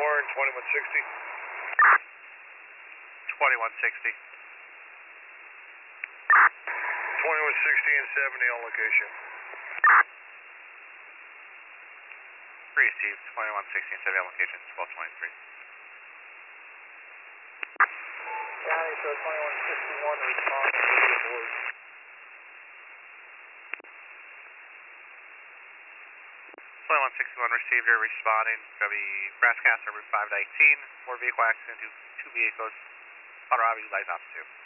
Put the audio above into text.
Warren, 2160. 2160. 2160 and 70 on location. Received 2160 and 70 on location, 1223. County, so 2161 responding to the board. 2161 received, you're responding. Going to be Brasscaster Route 5 to 18. More vehicle accident to 2 vehicles. Colorado light ops 2.